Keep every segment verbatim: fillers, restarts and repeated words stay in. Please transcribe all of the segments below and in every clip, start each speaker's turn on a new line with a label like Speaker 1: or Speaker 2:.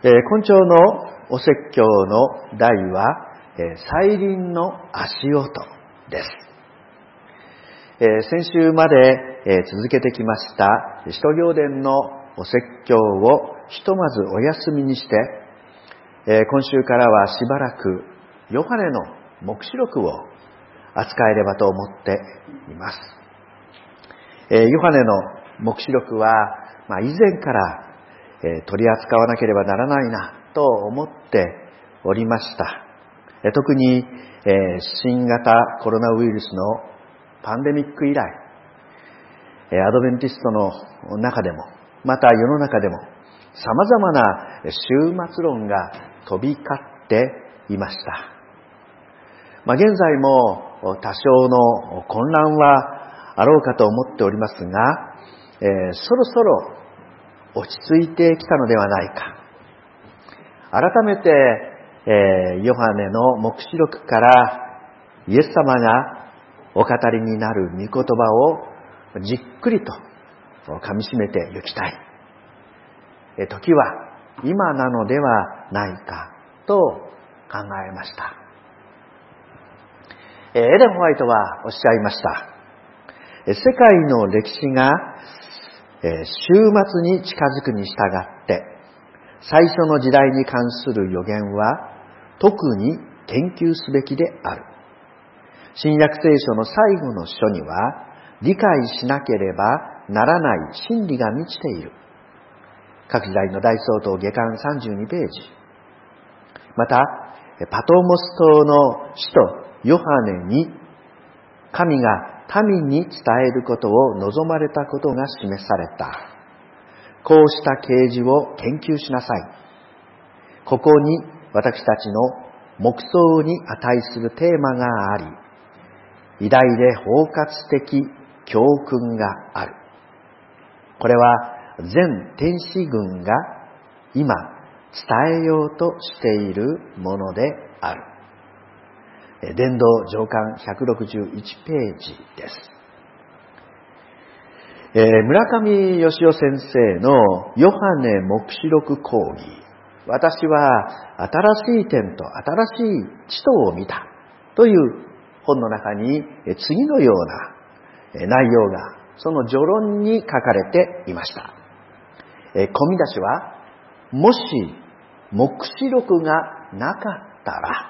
Speaker 1: えー、今朝のお説教の題は、えー、再臨の足音です。えー、先週まで、えー、続けてきました使徒行伝のお説教をひとまずお休みにして、えー、今週からはしばらくヨハネの黙示録を扱えればと思っています。えー、ヨハネの黙示録は、まあ、以前から取り扱わなければならないなと思っておりました。特に新型コロナウイルスのパンデミック以来、アドベンティストの中でも、また世の中でも様々な終末論が飛び交っていました。まあ、現在も多少の混乱はあろうかと思っておりますが、えー、そろそろ落ち着いてきたのではないか。改めて、えー、ヨハネの黙示録からイエス様がお語りになる御言葉をじっくりと噛み締めてゆきたい。えー、時は今なのではないかと考えました。えー、エレン・ホワイトはおっしゃいました。世界の歴史が終末に近づくに従って、最初の時代に関する予言は特に研究すべきである。新約聖書の最後の書には理解しなければならない真理が満ちている。各時代の大総統下巻さんじゅうにページ。また、パトモス島の使徒ヨハネに神が民に伝えることを望まれたことが示された。こうした啓示を研究しなさい。ここに私たちの黙想に値するテーマがあり、偉大で包括的教訓がある。これは全天使軍が今伝えようとしているものである。伝道上巻ひゃくろくじゅういちページです。えー、村上義夫先生のヨハネ黙示録講義。私は新しい点と新しい使徒を見たという本の中に次のような内容がその序論に書かれていました。えー、込み出しは、もし黙示録がなかったら、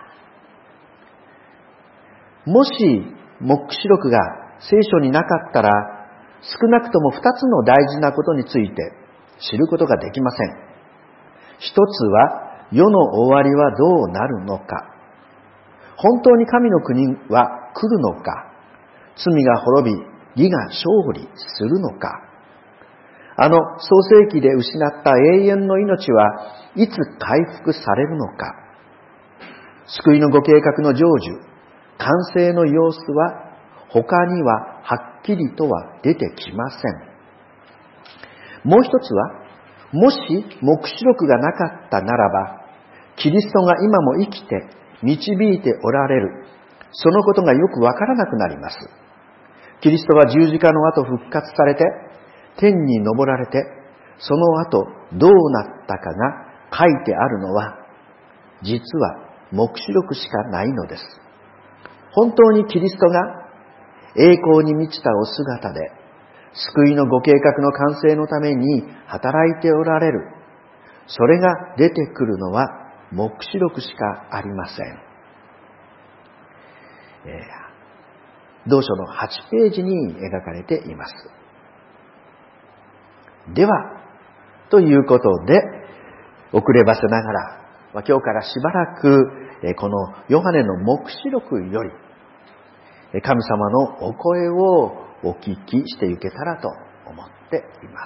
Speaker 1: もし黙示録が聖書になかったら、少なくとも二つの大事なことについて知ることができません。一つは、世の終わりはどうなるのか。本当に神の国は来るのか。罪が滅び、義が勝利するのか。あの創世記で失った永遠の命はいつ回復されるのか。救いのご計画の成就、完成の様子は他にははっきりとは出てきません。もう一つは、もし黙示録がなかったならば、キリストが今も生きて導いておられる、そのことがよくわからなくなります。キリストは十字架の後復活されて、天に昇られて、その後どうなったかが書いてあるのは、実は黙示録しかないのです。本当にキリストが栄光に満ちたお姿で救いのご計画の完成のために働いておられる。それが出てくるのは黙示録しかありません。えー、同書のはちページに描かれています。では、ということで、遅ればせながら、まあ、今日からしばらくこのヨハネの黙示録より神様のお声をお聞きしていけたらと思っています。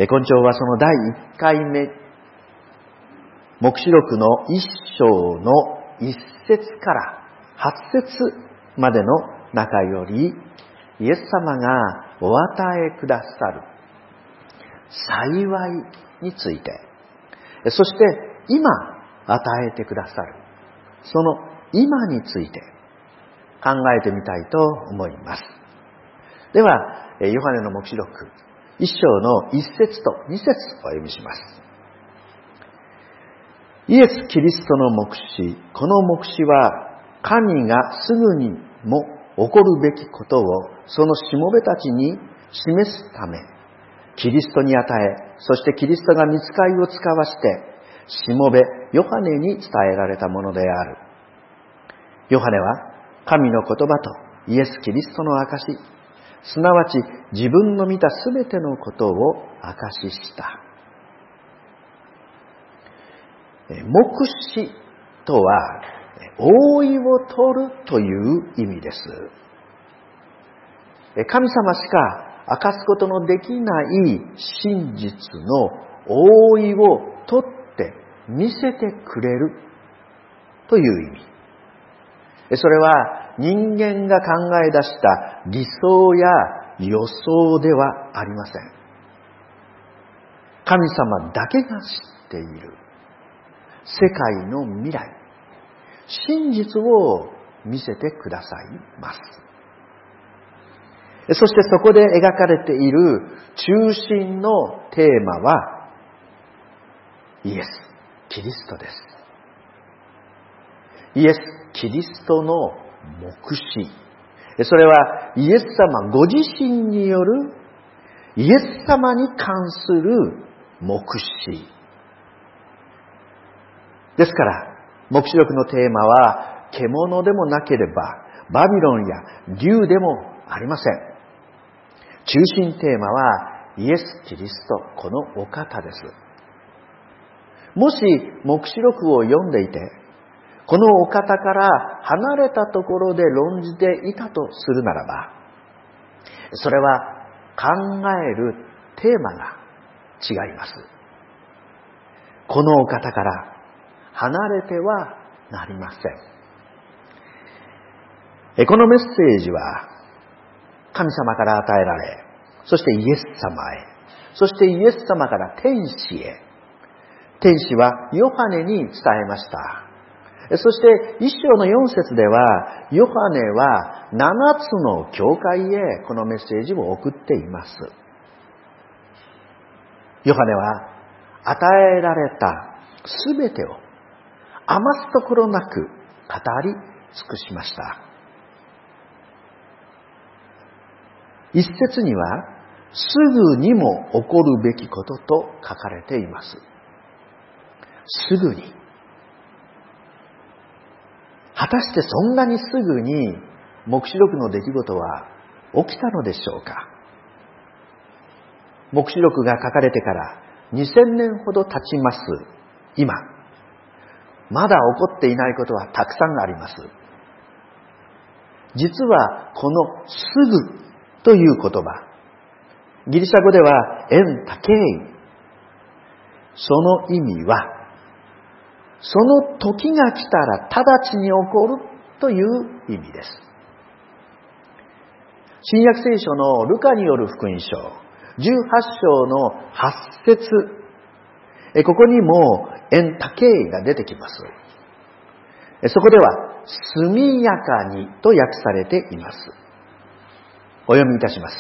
Speaker 1: 今朝はそのだいいっかいめ、黙示録の一章の一節から八節までの中より、イエス様がお与えくださる幸いについて、そして今与えてくださるその今について考えてみたいと思います。では、ヨハネの黙示録一章の一節と二節をお読みします。 イエス・キリストの黙示、この黙示は神がすぐにも起こるべきことをそのしもべたちに示すため、キリストに与え、そしてキリストが御使いを使わして、しもべヨハネに伝えられたものである。ヨハネは神の言葉とイエス・キリストの証し、すなわち自分の見たすべてのことを証しした。黙示とは、覆いを取るという意味です。神様しか明かすことのできない真実の覆いを取って見せてくれるという意味。それは人間が考え出した理想や予想ではありません。神様だけが知っている世界の未来、真実を見せてくださいます。そしてそこで描かれている中心のテーマはイエス・キリストです。イエス・キリストの黙示。それはイエス様ご自身によるイエス様に関する黙示。ですから、黙示録のテーマは獣でもなければバビロンや竜でもありません。中心テーマはイエス・キリスト、このお方です。もし黙示録を読んでいて、このお方から離れたところで論じていたとするならば、それは考えるテーマが違います。このお方から離れてはなりません。このメッセージは神様から与えられ、そしてイエス様へ、そしてイエス様から天使へ、天使はヨハネに伝えました。そして一章の四節では、ヨハネは七つの教会へこのメッセージを送っています。ヨハネは与えられたすべてを余すところなく語り尽くしました。一節には、すぐにも起こるべきことと書かれています。すぐに。果たしてそんなにすぐに黙示録の出来事は起きたのでしょうか。黙示録が書かれてからにせんねんほど経ちます今、まだ起こっていないことはたくさんあります。実はこのすぐという言葉、ギリシャ語ではエンタケイ、その意味はその時が来たら直ちに起こるという意味です。新約聖書のルカによる福音書じゅうはち章のはち節、ここにもエンタケイが出てきます。そこでは速やかにと訳されています。お読みいたします。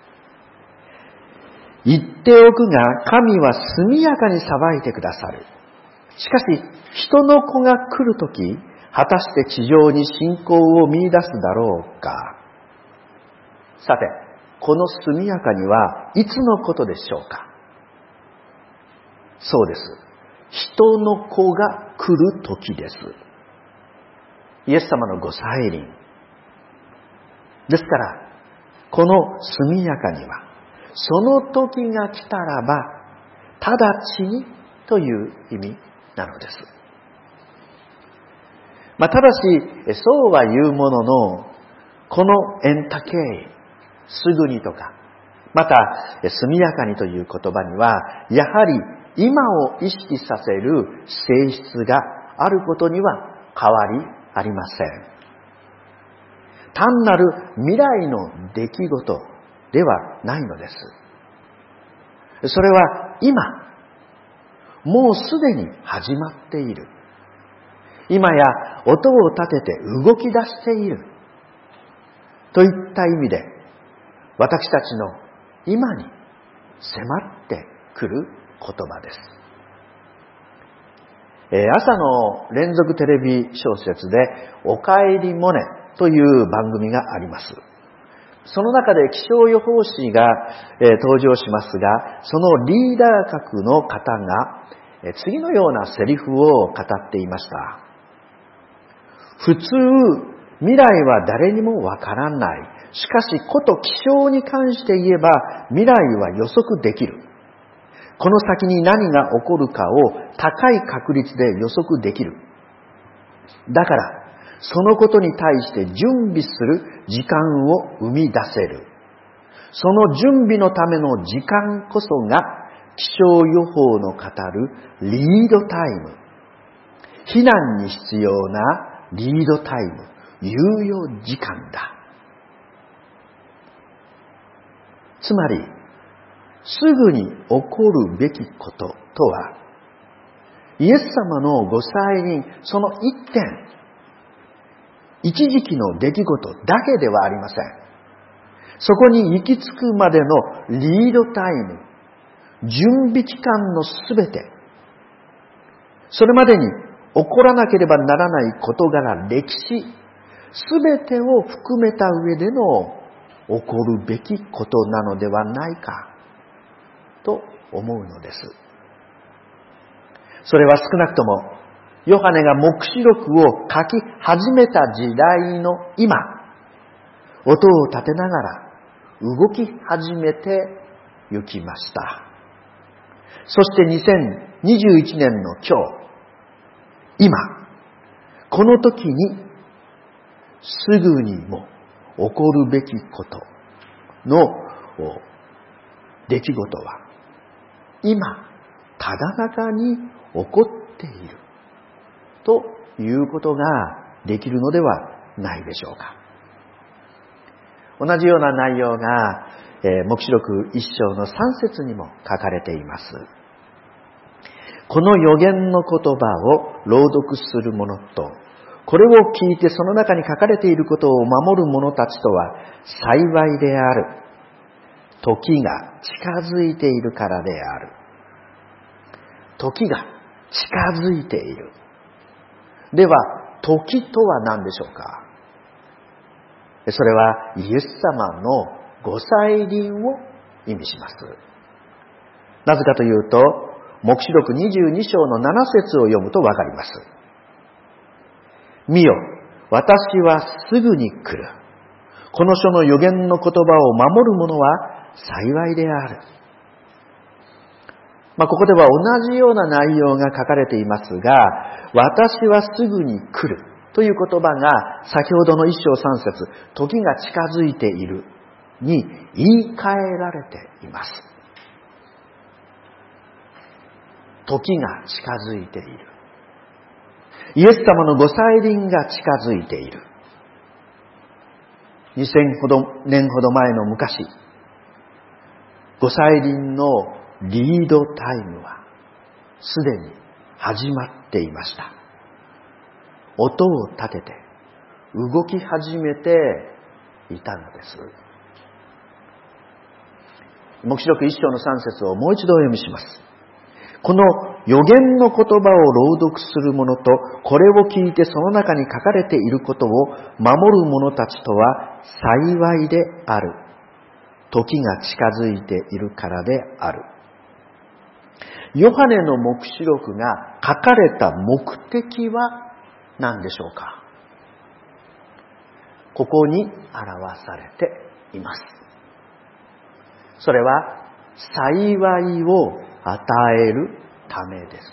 Speaker 1: 言っておくが、神は速やかに裁いてくださる。しかし、人の子が来るとき、果たして地上に信仰を見出すだろうか。さて、この速やかにはいつのことでしょうか。そうです。人の子が来るときです。イエス様のご再臨。ですから、この速やかには、その時が来たらば、直ちにという意味なのです。まあ、ただし、そうは言うものの、このエンタケイ、すぐにとか、また、速やかにという言葉には、やはり今を意識させる性質があることには変わりありません。単なる未来の出来事ではないのです。それは今、もうすでに始まっている。今や音を立てて動き出している。といった意味で、私たちの今に迫ってくる言葉です。 朝の連続テレビ小説でおかえりモネという番組があります。その中で気象予報士が登場しますが、そのリーダー格の方が次のようなセリフを語っていました。普通、未来は誰にもわからない。しかし、こと気象に関して言えば、未来は予測できる。この先に何が起こるかを高い確率で予測できる。だから、そのことに対して準備する時間を生み出せる。その準備のための時間こそが気象予報の語るリードタイム。避難に必要なリードタイム、猶予時間だ。つまり、すぐに起こるべきこととは、イエス様のご再臨、その一点、一時期の出来事だけではありません。そこに行き着くまでのリードタイム、準備期間のすべて、それまでに起こらなければならない事柄、歴史、すべてを含めた上での起こるべきことなのではないかと思うのです。それは少なくともヨハネが黙示録を書き始めた時代の今、音を立てながら動き始めて行きました。そしてにせんにじゅういちねんの今日、今、この時にすぐにも起こるべきことの出来事は今、ただ中に起こっているということができるのではないでしょうか。同じような内容が、えー、黙示録一章の三節にも書かれています。この預言の言葉を朗読する者と、これを聞いてその中に書かれていることを守る者たちとは幸いである。時が近づいているからである。時が近づいている。では、時とは何でしょうか？それはイエス様のご再臨を意味します。なぜかというと、黙示録にじゅうに章のなな節を読むとわかります。見よ、私はすぐに来る。この書の預言の言葉を守る者は幸いである。まあ、ここでは同じような内容が書かれていますが、私はすぐに来るという言葉が先ほどの一章三節、時が近づいているに言い換えられています。時が近づいている。イエス様のご再臨が近づいている。にせんねんほど前の昔、ご再臨のリードタイムはすでに始まっていました。音を立てて動き始めていたのです。黙示録一章の三節をもう一度お読みします。この預言の言葉を朗読する者と、これを聞いてその中に書かれていることを守る者たちとは幸いである。時が近づいているからである。ヨハネの黙示録が書かれた目的は何でしょうか？ここに表されています。それは幸いを与えるためです。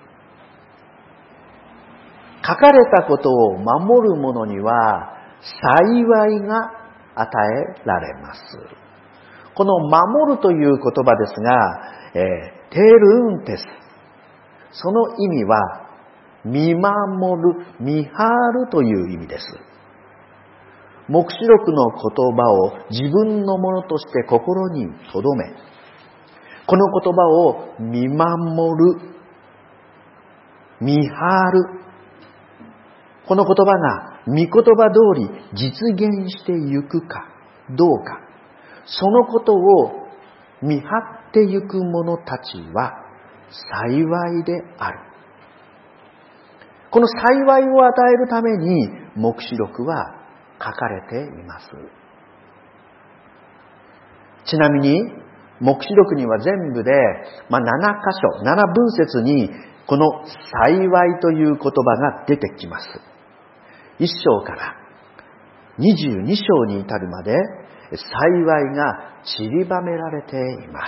Speaker 1: 書かれたことを守る者には幸いが与えられます。この守るという言葉ですが、えー、テルンテス。その意味は見守る、見張るという意味です。黙示録の言葉を自分のものとして心に留め、この言葉を見守る、見張る。この言葉が御言葉通り実現してゆくかどうか、そのことを見張ってゆく者たちは幸いである。 この幸いを与えるために黙示録は書かれています。ちなみに黙示録には全部で、まあ、なな箇所、なな文節にこの幸いという言葉が出てきます。いっ章からにじゅうに章に至るまで幸いが散りばめられています。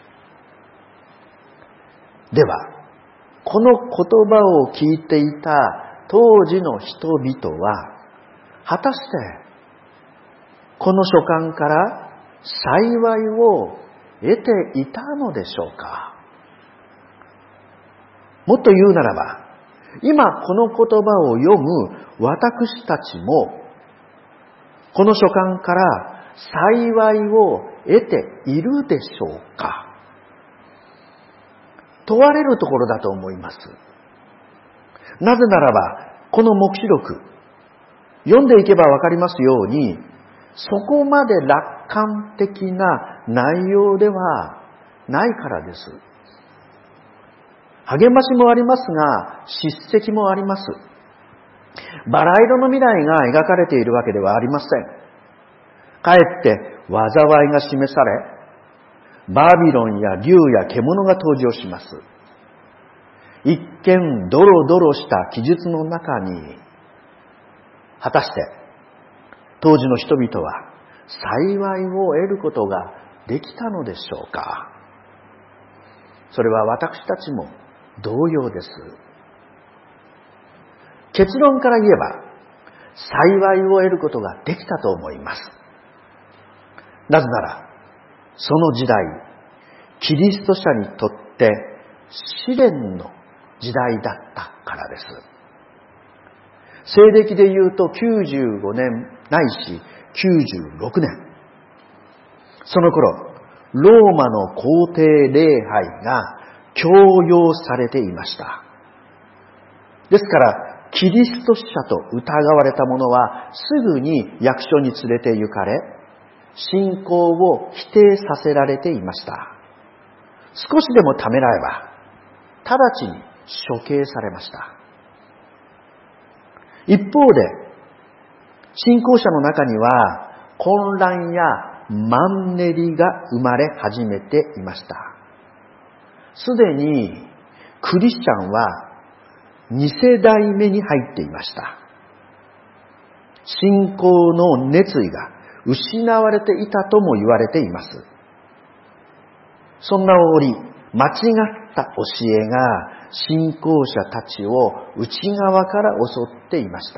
Speaker 1: では、この言葉を聞いていた当時の人々は、果たしてこの書簡から幸いを得ていたのでしょうか。もっと言うならば、今この言葉を読む私たちも、この書簡から幸いを得ているでしょうか。問われるところだと思います。なぜならば、この黙示録、読んでいけばわかりますように、そこまで楽観的な内容ではないからです。励ましもありますが、叱責もあります。バラ色の未来が描かれているわけではありません。かえって災いが示され、バビロンや竜や獣が登場します。一見ドロドロした記述の中に、果たして当時の人々は幸いを得ることができたのでしょうか。それは私たちも同様です。結論から言えば、幸いを得ることができたと思います。なぜなら、その時代、キリスト者にとって試練の時代だったからです。西暦で言うときゅうじゅうごねんないしきゅうじゅうろくねん。その頃、ローマの皇帝礼拝が強要されていました。ですから、キリスト者と疑われた者はすぐに役所に連れて行かれ、信仰を否定させられていました。少しでもためらえば、直ちに処刑されました。一方で、信仰者の中には混乱やマンネリが生まれ始めていました。すでにクリスチャンはに世代目に入っていました。信仰の熱意が失われていたとも言われています。そんな折、間違った教えが信仰者たちを内側から襲っていました。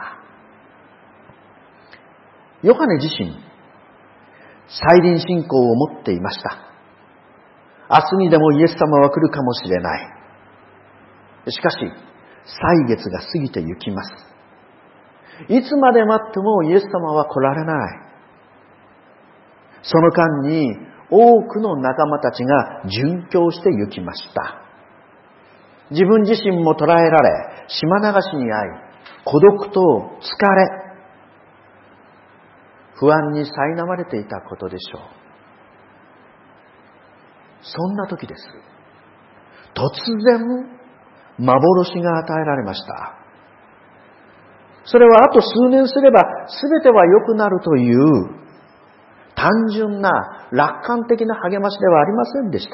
Speaker 1: ヨハネ自身、再臨信仰を持っていました。明日にでもイエス様は来るかもしれない。しかし、歳月が過ぎてゆきます。いつまで待ってもイエス様は来られない。その間に多くの仲間たちが殉教してゆきました。自分自身も捕らえられ、島流しに遭い、孤独と疲れ、不安に苛まれていたことでしょう。そんな時です。突然、幻が与えられました。それはあと数年すれば全ては良くなるという単純な楽観的な励ましではありませんでした。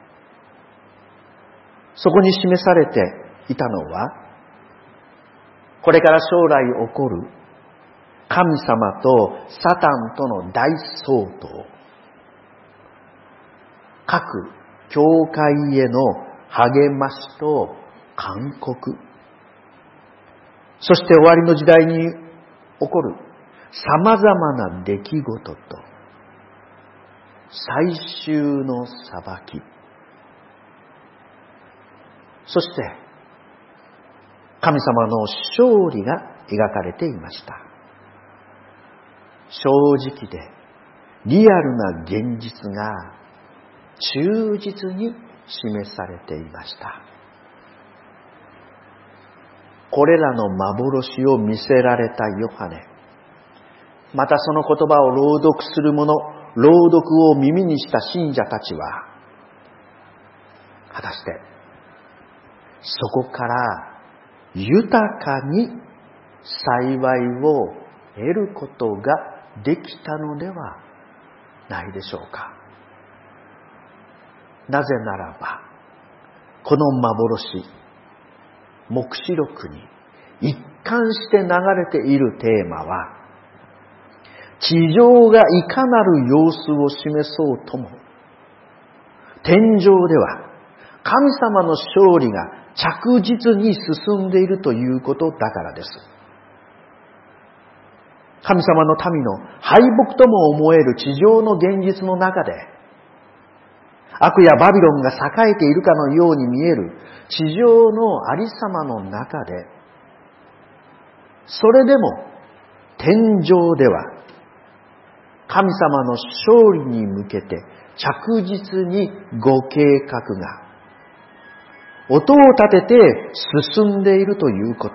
Speaker 1: そこに示されていたのは、これから将来起こる神様とサタンとの大争闘、各教会への励ましと勧告、そして終わりの時代に起こる様々な出来事と最終の裁き、そして神様の勝利が描かれていました。正直でリアルな現実が忠実に示されていました。これらの幻を見せられたヨハネ、またその言葉を朗読する者、朗読を耳にした信者たちは、果たしてそこから豊かに幸いを得ることができたのではないでしょうか。なぜならば、この幻、黙示録に一貫して流れているテーマは、地上がいかなる様子を示そうとも、天上では神様の勝利が着実に進んでいるということだからです。神様の民の敗北とも思える地上の現実の中で、悪やバビロンが栄えているかのように見える地上のありさまの中で、それでも天上では神様の勝利に向けて着実にご計画が音を立てて進んでいるということ。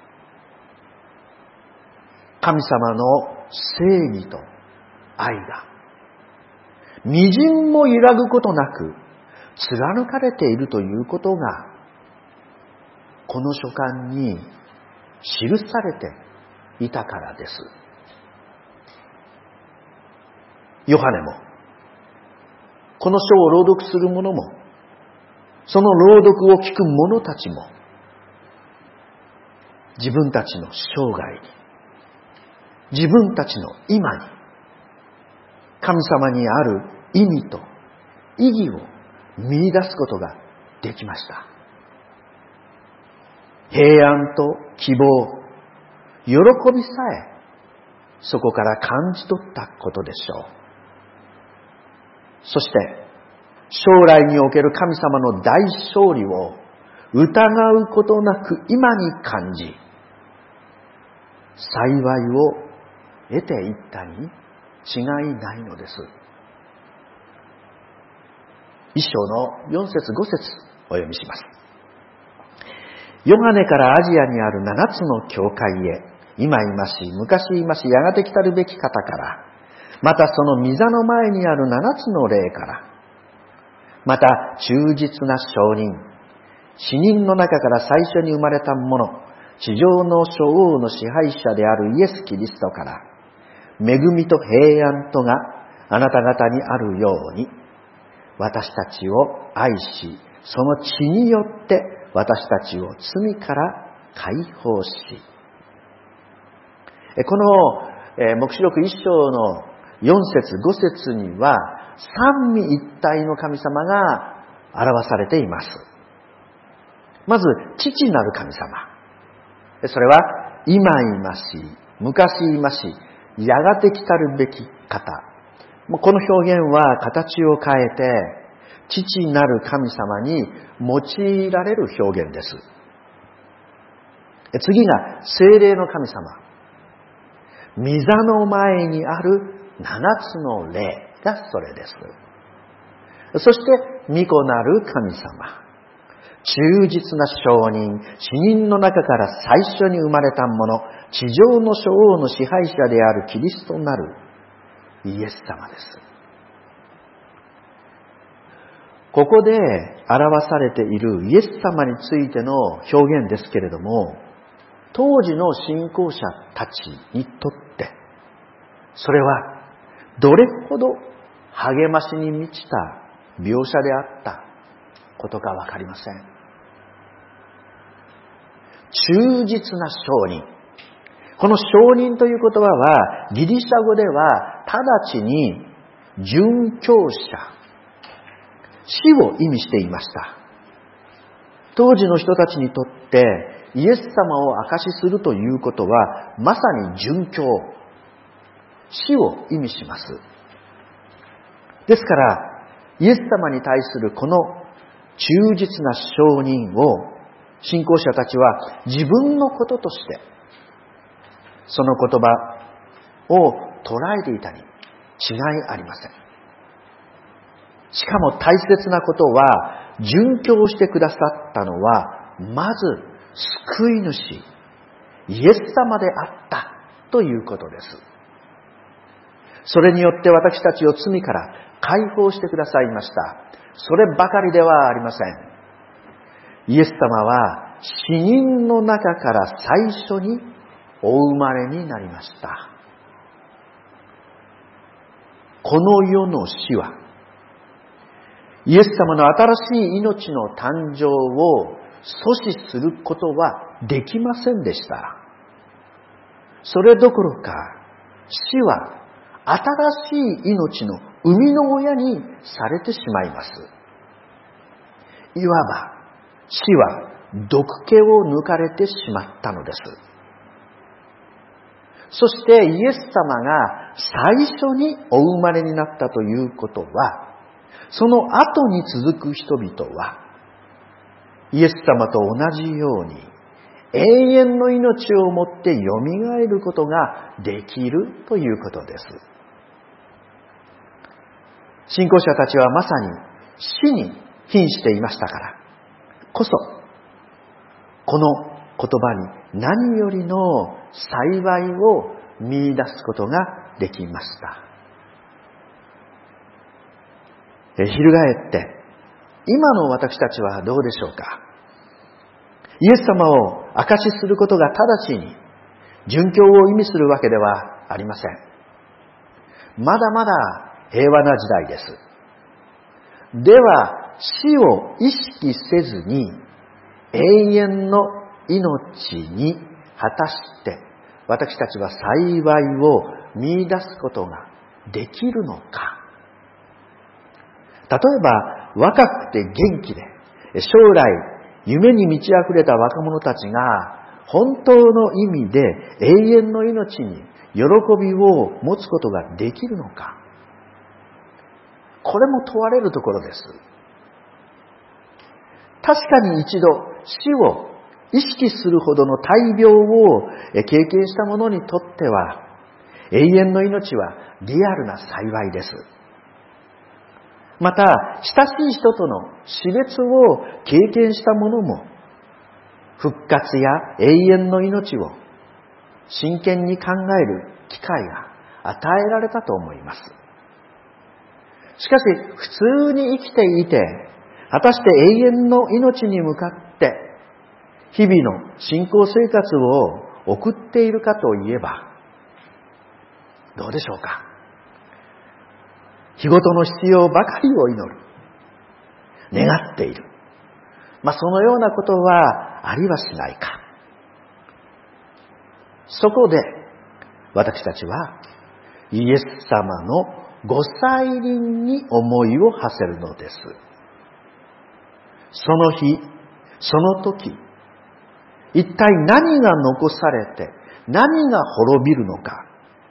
Speaker 1: 神様の正義と愛がみじんも揺らぐことなく貫かれているということが、この書簡に記されていたからです。ヨハネも、この書を朗読する者も、その朗読を聞く者たちも、自分たちの生涯に、自分たちの今に、神様にある意味と意義を見出すことができました。平安と希望、喜びさえそこから感じ取ったことでしょう。そして将来における神様の大勝利を疑うことなく今に感じ、幸いを得ていったに違いないのです。一章のよん節ご節お読みします。ヨハネからアジアにある七つの教会へ、今いまし、昔いまし、やがて来たるべき方から、またその御座の前にある七つの霊から、また忠実な証人、死人の中から最初に生まれた者、地上の諸王の支配者であるイエス・キリストから、恵みと平安とがあなた方にあるように、私たちを愛し、その血によって私たちを罪から解放し、この黙示録一章のよん節ご節には三位一体の神様が表されています。まず父なる神様、それは今いまし、昔いまし、やがて来たるべき方。この表現は形を変えて父なる神様に用いられる表現です。次が聖霊の神様、御座の前にある七つの霊がそれです。そして御子なる神様、忠実な証人、死人の中から最初に生まれた者、地上の諸王の支配者であるキリストなるイエス様です。ここで表されているイエス様についての表現ですけれども、当時の信仰者たちにとってそれはどれほど励ましに満ちた描写であったことかわかりません。忠実な証人、この証人という言葉はギリシャ語では直ちに殉教者、死を意味していました。当時の人たちにとってイエス様を証しするということはまさに殉教、死を意味します。ですからイエス様に対するこの忠実な証人を信仰者たちは自分のこととしてその言葉を捉えていたに違いありません。しかも大切なことは、殉教してくださったのはまず救い主イエス様であったということです。それによって私たちを罪から解放してくださいました。そればかりではありません。イエス様は死人の中から最初にお生まれになりました。この世の死は、イエス様の新しい命の誕生を阻止することはできませんでした。それどころか、死は新しい命の生みの親にされてしまいます。いわば、死は毒気を抜かれてしまったのです。そしてイエス様が最初にお生まれになったということは、その後に続く人々は、イエス様と同じように永遠の命をもってよみがえることができるということです。信仰者たちはまさに死に瀕していましたからこそ、この言葉に何よりの幸いを見出すことができました。翻って今の私たちはどうでしょうか。イエス様を証しすることが直ちに殉教を意味するわけではありません。まだまだ平和な時代です。では死を意識せずに永遠の命に果たして私たちは幸いを見出すことができるのか。例えば若くて元気で将来夢に満ち溢れた若者たちが本当の意味で永遠の命に喜びを持つことができるのか。これも問われるところです。確かに一度死を意識するほどの大病を経験した者にとっては永遠の命はリアルな幸いです。また親しい人との死別を経験した者も復活や永遠の命を真剣に考える機会が与えられたと思います。しかし普通に生きていて果たして永遠の命に向かって日々の信仰生活を送っているかといえばどうでしょうか。日ごとの必要ばかりを祈る、願っている、まあそのようなことはありはしないか。そこで私たちはイエス様のご再臨に思いを馳せるのです。その日、その時、一体何が残されて何が滅びるのか。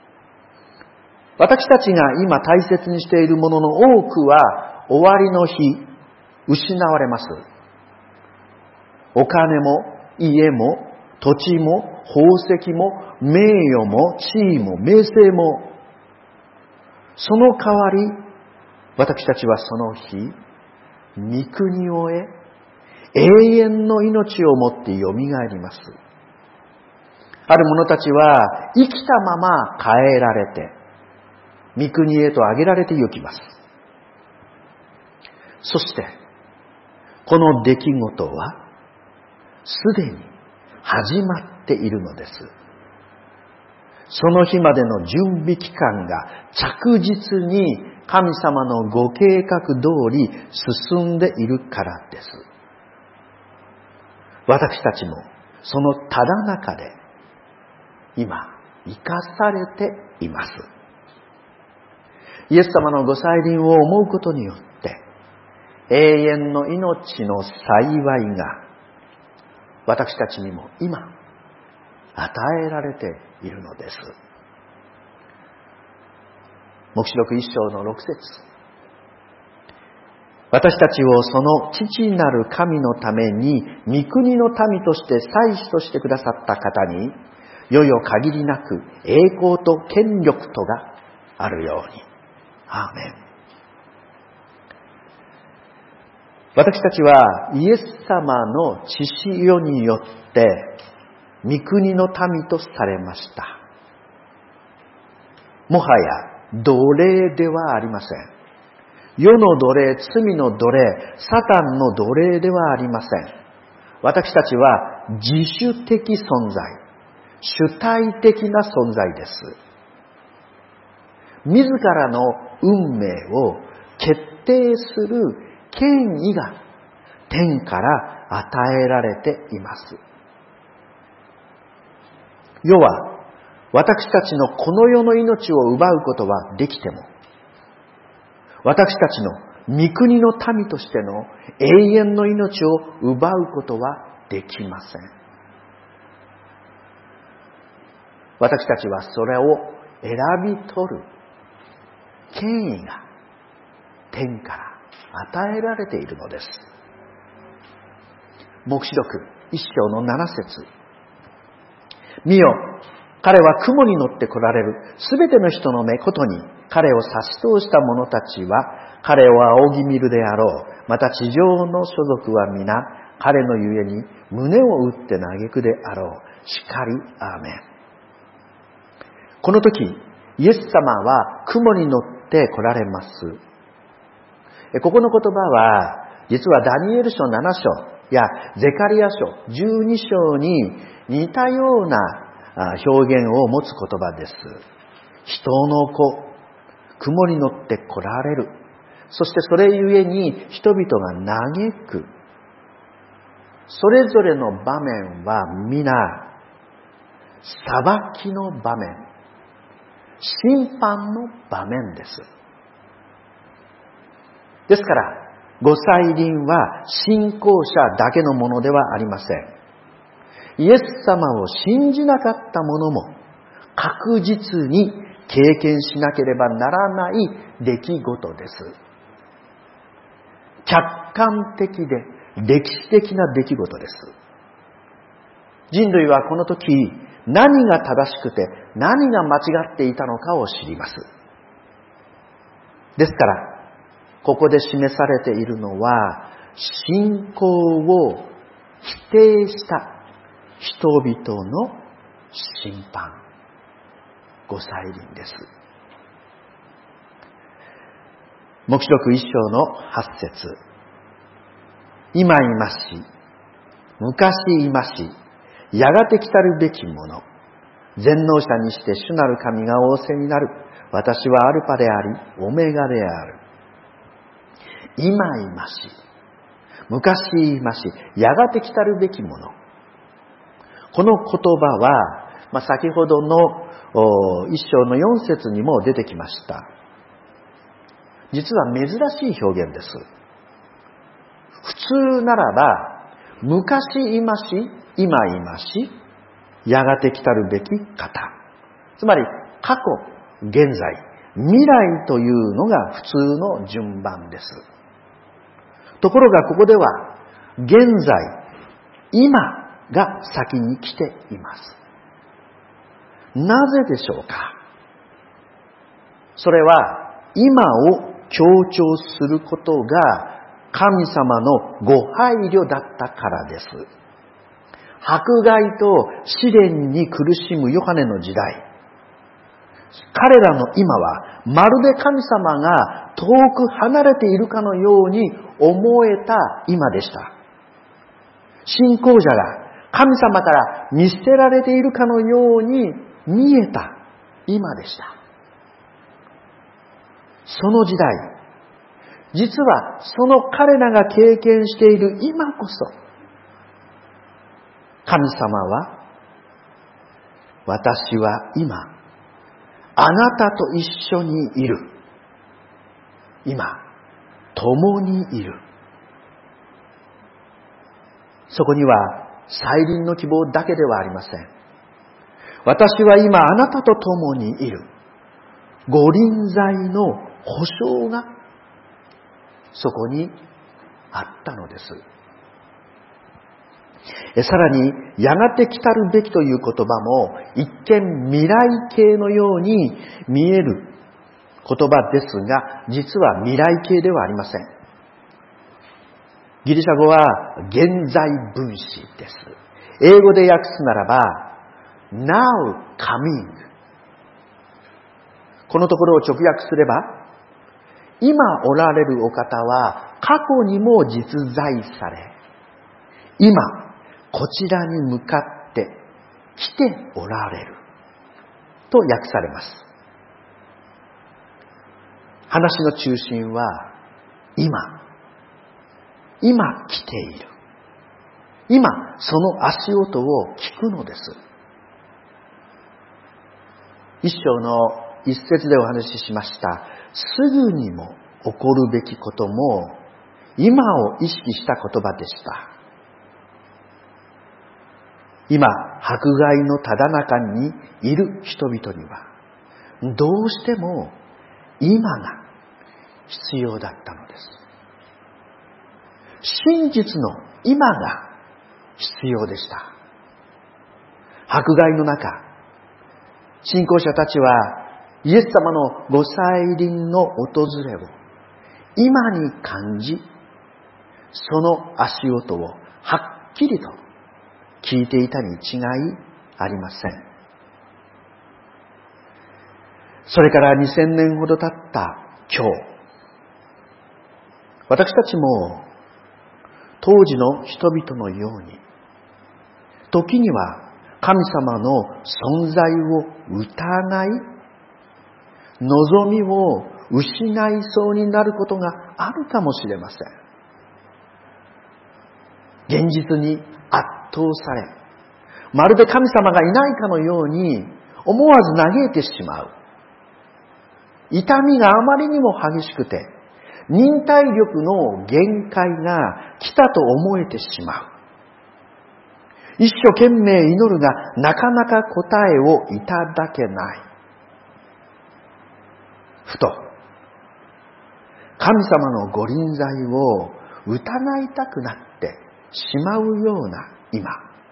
Speaker 1: 私たちが今大切にしているものの多くは終わりの日失われます。お金も家も土地も宝石も名誉も地位も名声も、その代わり私たちはその日御国を得永遠の命をもってよみがえります。ある者たちは生きたまま変えられて御国へと上げられて行きます。そしてこの出来事はすでに始まっているのです。その日までの準備期間が着実に神様のご計画通り進んでいるからです。私たちもそのただ中で今生かされています。イエス様のご再臨を思うことによって永遠の命の幸いが私たちにも今与えられているのです。黙示録一章の六節。私たちをその父なる神のために御国の民として祭司としてくださった方に世々限りなく栄光と権力とがあるように。アーメン。私たちはイエス様の血潮によって御国の民とされました。もはや奴隷ではありません。世の奴隷、罪の奴隷、サタンの奴隷ではありません。 私たちは自主的存在、主体的な存在です。自らの運命を決定する権威が天から与えられています。世は私たちのこの世の命を奪うことはできても、私たちの御国の民としての永遠の命を奪うことはできません。私たちはそれを選び取る権威が天から与えられているのです。黙示録一章の七節。見よ、彼は雲に乗って来られるすべての人の目ことに彼を差し通した者たちは彼を仰ぎ見るであろう。また地上の所属は皆彼のゆえに胸を打って嘆くであろう。しかりアーメン。この時イエス様は雲に乗って来られます。ここの言葉は実はダニエル書なな章やゼカリア書じゅうに章に似たような表現を持つ言葉です。人の子、雲に乗って来られる。そしてそれゆえに人々が嘆く。それぞれの場面は皆裁きの場面、審判の場面です。ですから御再臨は信仰者だけのものではありません。イエス様を信じなかった者も確実に経験しなければならない出来事です。客観的で歴史的な出来事です。人類はこの時何が正しくて何が間違っていたのかを知ります。ですからここで示されているのは信仰を否定した人々の審判、御再臨です。黙示録一章の八節。今いまし、昔いまし、やがて来たるべきもの。全能者にして主なる神が仰せになる。私はアルパであり、オメガである。今いまし、昔いまし、やがて来たるべきもの。この言葉は、まあ、先ほどの一章の四節にも出てきました。実は珍しい表現です。普通ならば、昔いまし、今いまし、やがて来たるべき方。つまり、過去、現在、未来というのが普通の順番です。ところがここでは、現在、今が先に来ています。なぜでしょうか。それは、今を強調することが神様のご配慮だったからです。迫害と試練に苦しむヨハネの時代、彼らの今はまるで神様が遠く離れているかのように思えた今でした。信仰者が神様から見捨てられているかのように見えた今でした。その時代、実はその彼らが経験している今こそ、神様は、私は今、あなたと一緒にいる。今、共にいる。そこには再臨の希望だけではありません。私は今あなたと共にいる。ご臨在の保証がそこにあったのです。さらに、やがて来たるべきという言葉も一見未来形のように見える言葉ですが、実は未来形ではありません。ギリシャ語は現在分詞です。英語で訳すならば Now coming。 このところを直訳すれば、今おられるお方は過去にも実在され、今こちらに向かって来ておられると訳されます。話の中心は今、今来ている。今その足音を聞くのです。一章の一節でお話ししました。すぐにも起こるべきことも今を意識した言葉でした。今、迫害のただ中にいる人々には、どうしても今が必要だったのです。真実の今が必要でした。迫害の中、信仰者たちはイエス様のご再臨の訪れを今に感じ、その足音をはっきりと聞いていたに違いありません。それからにせんねんほど経った今日、私たちも当時の人々のように、時には神様の存在を疑い、望みを失いそうになることがあるかもしれません。現実に圧倒され、まるで神様がいないかのように思わず嘆いてしまう。痛みがあまりにも激しくて、忍耐力の限界が来たと思えてしまう。一生懸命祈るがなかなか答えをいただけない。ふと、神様のご臨在を疑いたくなってしまうような今。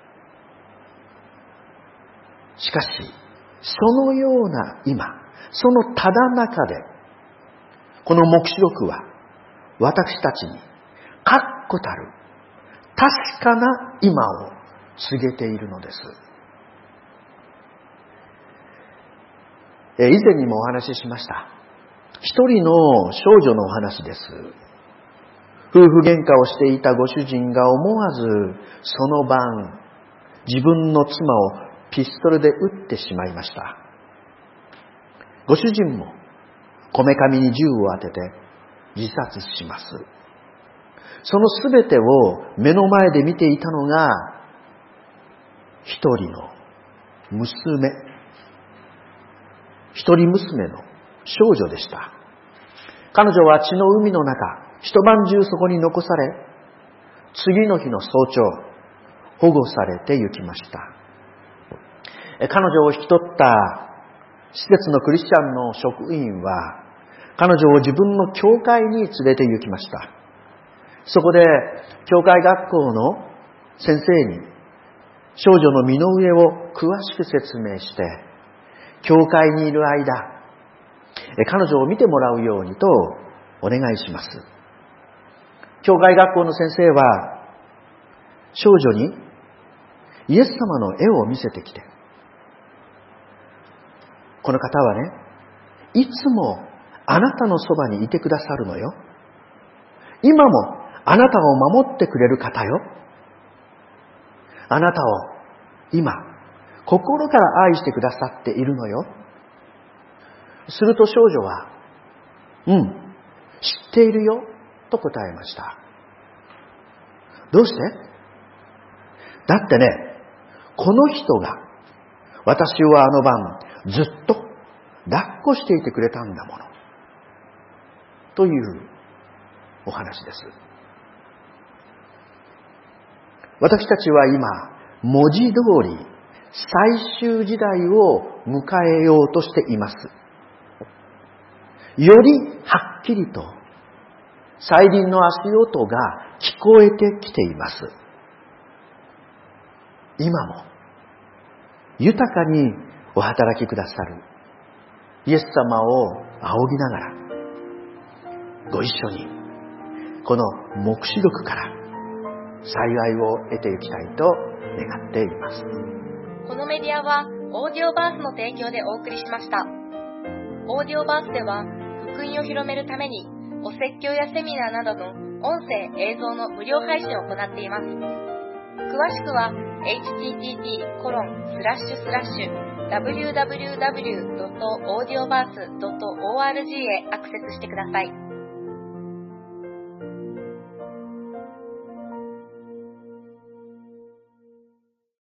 Speaker 1: しかし、そのような今、そのただ中で、この黙示録は私たちに確固たる確かな今を告げているのです。以前にもお話ししました。一人の少女のお話です。夫婦喧嘩をしていたご主人が思わずその晩、自分の妻をピストルで撃ってしまいました。ご主人もこめかみに銃を当てて自殺します。そのすべてを目の前で見ていたのが一人の娘、一人娘の少女でした。彼女は血の海の中、一晩中そこに残され、次の日の早朝、保護されて行きました。彼女を引き取った施設のクリスチャンの職員は、彼女を自分の教会に連れて行きました。そこで、教会学校の先生に、少女の身の上を詳しく説明して、教会にいる間、彼女を見てもらうようにとお願いします。教会学校の先生は、少女にイエス様の絵を見せてきて、この方はね、いつもあなたのそばにいてくださるのよ。今もあなたを守ってくれる方よ。あなたを今、心から愛してくださっているのよ。すると少女は、うん、知っているよ、と答えました。どうして？だってね、この人が私をあの晩ずっと抱っこしていてくれたんだもの。というお話です。私たちは今、文字通り最終時代を迎えようとしています。よりはっきりと再臨の足音が聞こえてきています。今も豊かにお働きくださるイエス様を仰ぎながら、ご一緒にこの黙示録から幸いを得ていきたいと願っています。
Speaker 2: このメディアはオーディオバースの提供でお送りしました。オーディオバースでは福音を広めるためにお説教やセミナーなどの音声・映像の無料配信を行っています。 詳しくは エイチティーティーティーコロンスラッシュスラッシュダブリューダブリューダブリュードットオーディオバースドットオーアールジー へアクセスしてください。